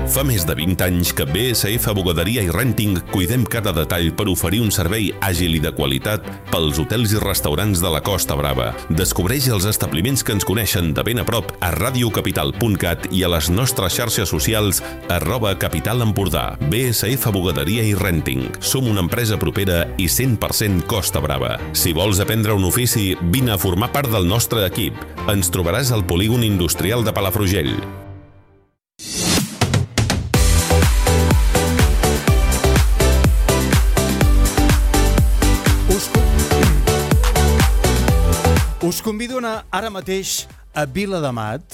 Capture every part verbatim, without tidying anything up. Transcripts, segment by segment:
Fa més de vint anys que B S F Bugaderia i Renting cuidem cada detall per oferir un servei àgil i de qualitat pels hotels i restaurants de la Costa Brava. Descobreix els establiments que ens coneixen de ben a prop a radiocapital punt cat i a les nostres xarxes socials arroba Capital Empordà. B S F Bugaderia i Renting. Som una empresa propera i cent per cent Costa Brava. Si vols aprendre un ofici, vine a formar part del nostre equip. Ens trobaràs al polígon industrial de Palafrugell. Us convido a anar ara mateix a Viladamat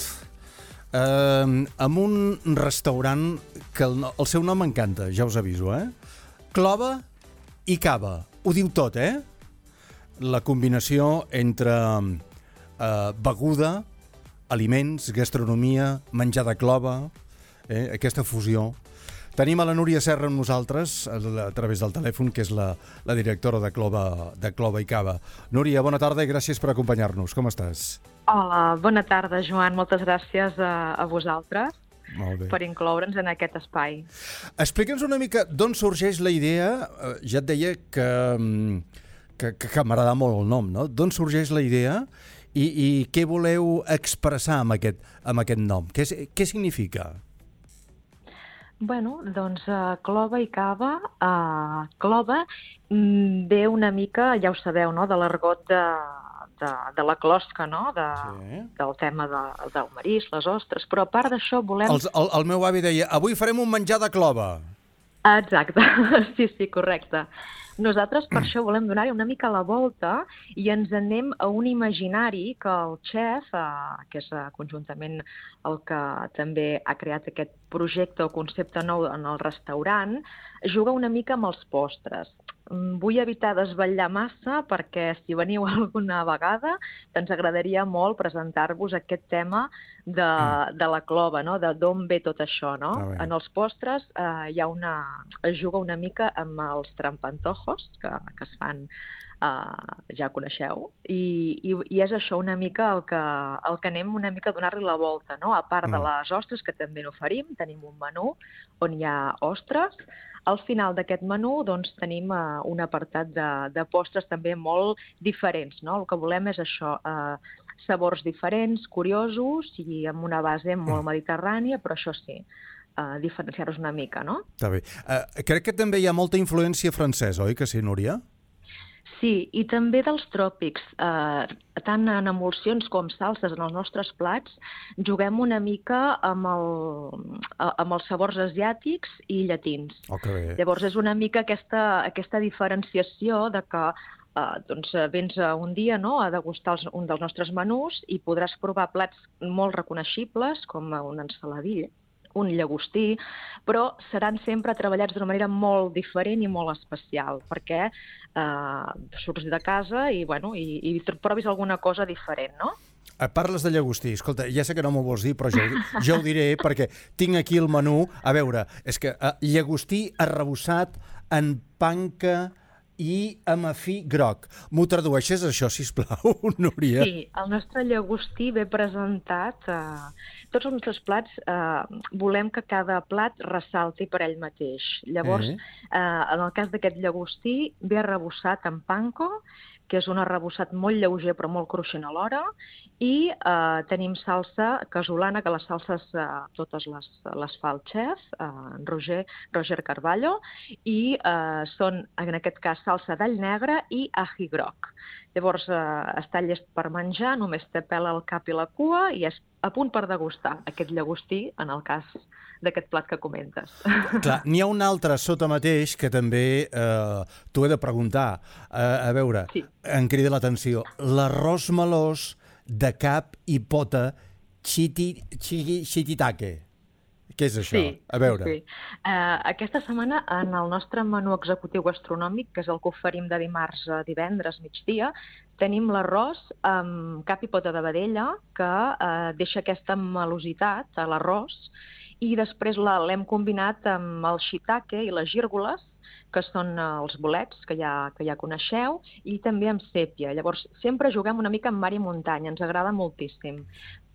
eh, amb un restaurant que el, el seu nom m'encanta, ja us aviso, eh? Clova i cava. Ho diu tot, eh? La combinació entre eh, beguda, aliments, gastronomia, menjar de clova, eh? Aquesta fusió. Tenim a la Núria Serra amb nosaltres a través del telèfon, que és la, la directora de Clova, de Clova i Cava. Núria, bona tarda i gràcies per acompanyar-nos. Com estàs? Hola, bona tarda, Joan. Moltes gràcies a, a vosaltres per incloure'ns en aquest espai. Explica'ns una mica d'on sorgeix la idea. Ja et deia que, que, que m'agrada molt el nom, no? D'on sorgeix la idea i, i què voleu expressar amb aquest, amb aquest nom? Què, què significa? Bueno, doncs uh, Clova i Cava, uh, Clova mm, ve una mica, ja ho sabeu, no?, de l'argot de, de, de la closca, no?, de, sí. Del tema de, del marís, les ostres, però a part d'això volem... Els, el, el meu avi deia, avui farem un menjar de clova. Exacte, sí, sí, correcte. Nosaltres per això volem donar-hi una mica la volta i ens anem a un imaginari que el xef, eh, que és eh, conjuntament el que també ha creat aquest projecte o concepte nou en el restaurant, juga una mica amb els postres. Vull evitar desvetllar massa perquè si veniu alguna vegada ens agradaria molt presentar-vos aquest tema de, de la clova, no? De d'on ve tot això, no? Ah, en els postres eh, hi ha una, es juga una mica amb els trampantojos que, que es fan, eh, ja coneixeu, i, i, i és això una mica el que, el que anem una mica a donar-li la volta, no? A part de les ostres, que també n'oferim, tenim un menú on hi ha ostres. Al final d'aquest menú doncs, tenim uh, un apartat de, de postres també molt diferents, no? El que volem és això, uh, sabors diferents, curiosos i amb una base molt mediterrània, però això sí, uh, diferenciar-los una mica, no? Està bé. Uh, crec que també hi ha molta influència francesa, oi que sí, Núria? Sí, i també dels tròpics. Eh, tant en emulsions com salses en els nostres plats, juguem una mica amb, el, amb els sabors asiàtics i llatins. Oh, que bé. Llavors és una mica aquesta, aquesta diferenciació de que eh, doncs, vens un dia, no?, a degustar els, un dels nostres menús i podràs provar plats molt reconeixibles, com una ensaladilla, un llagostí, però seran sempre treballats d'una manera molt diferent i molt especial, perquè eh, surts de casa i, bueno, i, i provis alguna cosa diferent, no? Parles de llagostí. Escolta, ja sé que no m'ho vols dir, però jo, jo ho diré perquè tinc aquí el menú. A veure, és que uh, llagostí arrebossat en panca i amb afí groc. M'ho tradueixes, això, sisplau, Núria? Sí, el nostre llagostí ve presentat. Eh, tots els nostres plats eh, volem que cada plat ressalti per ell mateix. Llavors, eh? Eh, en el cas d'aquest llagostí, ve arrebossat en panko, que és un arrebossat molt lleuger però molt cruixent alhora, i eh, tenim salsa casolana, que les salses eh, totes les, les fa el xef, eh, Roger, Roger Carballo, i eh, són, en aquest cas, salsa d'all negre i ají groc. Llavors, eh, està llest per menjar, només té pèl al cap i la cua i és a punt per degustar aquest llagostí, en el cas d'aquest plat que comentes. Clar, n'hi ha un altre sota mateix que també eh, t'ho he de preguntar. Eh, a veure, sí. Em crida l'atenció. L'arròs melós de cap i pota chiti, chigi, chititake. Què és això? Sí, a veure. Sí. Uh, aquesta setmana, en el nostre menú executiu gastronòmic, que és el que oferim de dimarts a divendres, migdia, tenim l'arròs amb cap i pota de vedella, que uh, deixa aquesta melositat a l'arròs, i després l'hem combinat amb el shiitake i les gírgoles, que són els bolets, que ja, que ja coneixeu, i també amb sèpia. Llavors, sempre juguem una mica amb mar i muntanya, ens agrada moltíssim.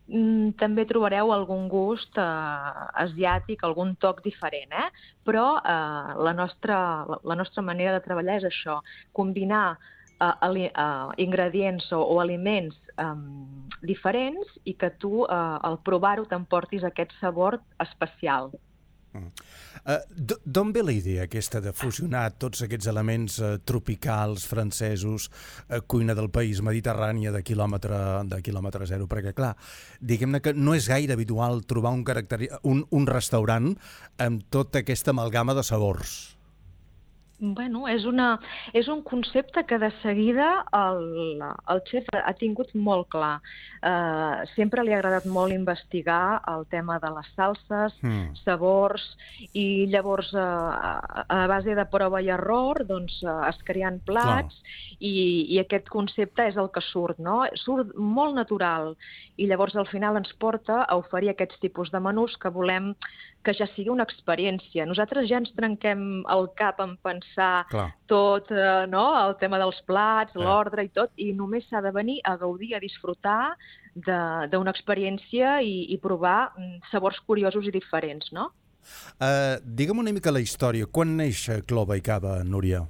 mm, també trobareu algun gust eh, asiàtic, algun toc diferent, eh? Però eh, la, nostra, la, la nostra manera de treballar és això, combinar eh, ali, eh, ingredients o, o aliments eh, diferents i que tu, eh, al provar-ho, t'emportis aquest sabor especial. Mm. Uh, D'on ve la idea aquesta de fusionar tots aquests elements uh, tropicals, francesos, uh, cuina del país mediterrània de quilòmetre, de quilòmetre zero? Perquè, clar, diguem-ne que no és gaire habitual trobar un, caracteri... un, un restaurant amb tota aquesta amalgama de sabors. Bueno, és, una, és un concepte que de seguida el, el xef ha tingut molt clar. Uh, sempre li ha agradat molt investigar el tema de les salses, mm. sabors, i llavors uh, a base de prova i error doncs, uh, es creen plats i, i aquest concepte és el que surt, no? Surt molt natural i llavors al final ens porta a oferir aquests tipus de menús que volem que ja sigui una experiència. Nosaltres ja ens trenquem el cap en pensar Clar. tot, eh, no? El tema dels plats, eh. l'ordre i tot, i només s'ha de venir a gaudir, a disfrutar d'una experiència i, i provar sabors curiosos i diferents, no? Uh, digue'm una mica la història. Quan neix Clova i Cava, Núria?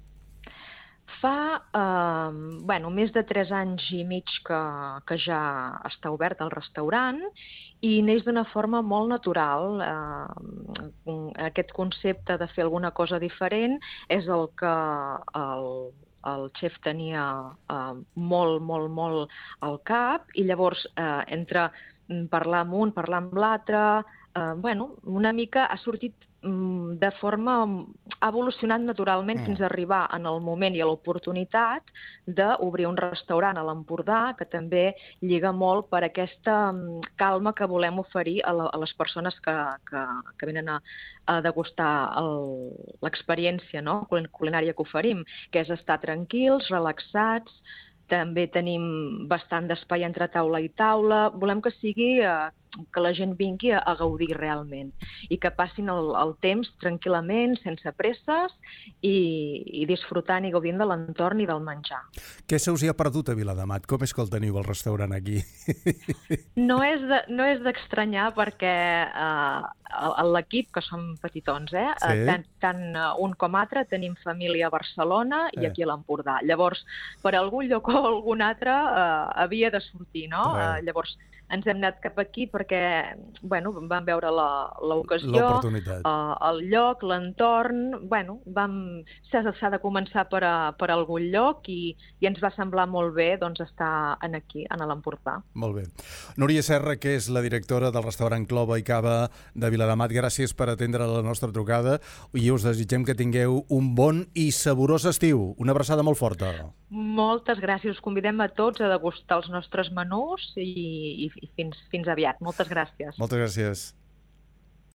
Fa eh, bueno, més de tres anys i mig que, que ja està obert el restaurant i neix d'una forma molt natural. Eh, aquest concepte de fer alguna cosa diferent és el que el, el xef tenia eh, molt, molt, molt al cap i llavors eh, entre parlar amb un, parlar amb l'altre, eh, bueno, una mica ha sortit de forma... ha evolucionat naturalment mm. fins a arribar en el moment i a l'oportunitat d'obrir un restaurant a l'Empordà, que també lliga molt per aquesta calma que volem oferir a, la, a les persones que, que, que venen a, a degustar l'experiència, no? culinària que oferim, que és estar tranquils, relaxats. També tenim bastant d'espai entre taula i taula. Volem que sigui eh, que la gent vingui a, a gaudir realment i que passin el, el temps tranquil·lament, sense presses i, i disfrutant i gaudint de l'entorn i del menjar. Què se us hi ha perdut a Viladamat? Com és que el teniu el restaurant aquí? No és de, no és d'estranyar perquè eh, l'equip, que som petitons, eh, sí. tant, tant un com altre tenim família a Barcelona i eh. aquí a l'Empordà. Llavors, per algun lloc o algun altre eh, havia de sortir, no? Eh. Eh, llavors, ens hem anat cap aquí perquè bueno, vam veure l'ocasió, uh, el lloc, l'entorn. Bueno, s'ha de començar per, a, per algun lloc i, i ens va semblar molt bé doncs, estar en aquí, en l'Empordà. Molt bé. Núria Serra, que és la directora del restaurant Clova i Cava de Viladamat, gràcies per atendre la nostra trucada i us desitgem que tingueu un bon i saborós estiu. Una abraçada molt forta. Moltes gràcies. Us convidem a tots a degustar els nostres menús i, i i fins, fins aviat. Moltes gràcies. Moltes gràcies.